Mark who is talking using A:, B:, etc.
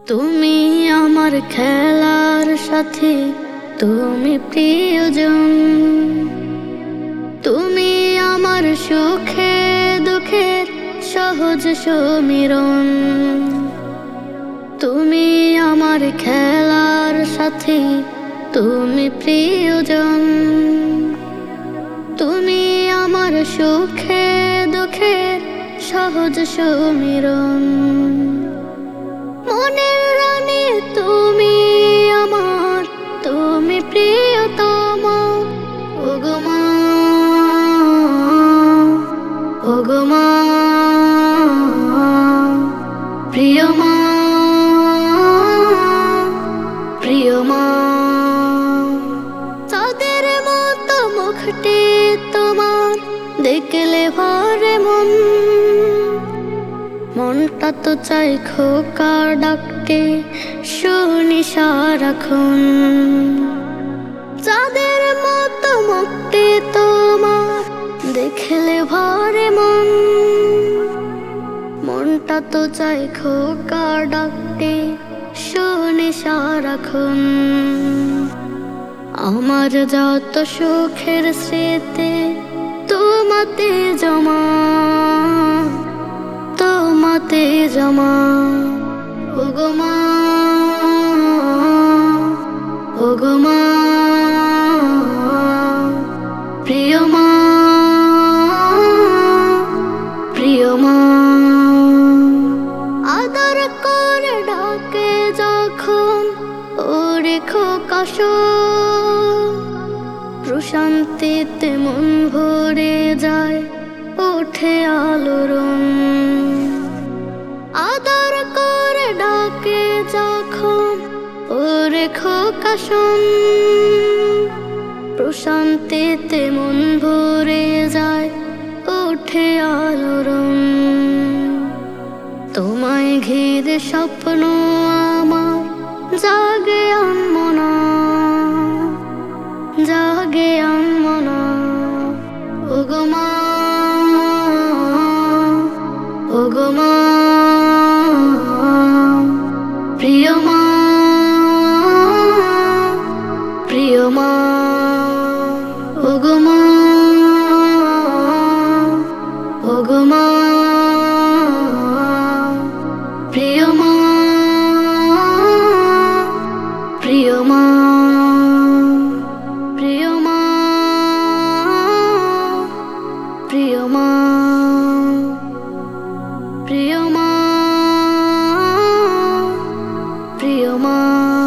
A: তুমি আমার খেলার সাথী, তুমি প্রিয়জন। তুমি আমার সুখে দুঃখের সহজ সমীরণ। তুমি আমার খেলার সাথী, তুমি প্রিয়জন। তুমি আমার সুখে দুঃখের সহজ সমীরণ। মনের রানী তুমি আমার, তুমি প্রিয়তম। ওগো মা, ওগো মা, প্রিয় মা, প্রিয় মা। চাঁদের মতো মুখটি তোমার দেখলে ভরে মন। মনটা তো চাই খোকার ডাকতে শুনি সারাক্ষণ। চাঁদের মতো মুখটি তোমার দেখলে ভরে মন। মনটা তো চাই খোকার ডাকতে শুনি সারাক্ষণ। আমার যত সুখের স্মৃতি তোমাতে জমা, তোমাতে জমা। ওগো মা, ওগো মা, প্রিয় মা, প্রিয় মা। আদর করে ডাকে যখন ওরে খোকা শোন, প্রশান্তিতে মন ভরে যায়, ওঠে আলোড়ন। আদর করে ডাকে যখন ওরে খোকা শোন, প্রশান্তিতে মন ভরে যায়, ওঠে আলোড়ন। তোমায় ঘিরে স্বপ্ন আমার জাগে আনমনা, জাগে আনমনা। ওগো মা, ওগো মা, প্রিয় মা, প্রিয় মা। ওগো মা, ওগো মা, প্রিয় মা, প্রিয় মা, প্রিয় মা, প্রিয় মা, প্রিয় মা, প্রিয় মা।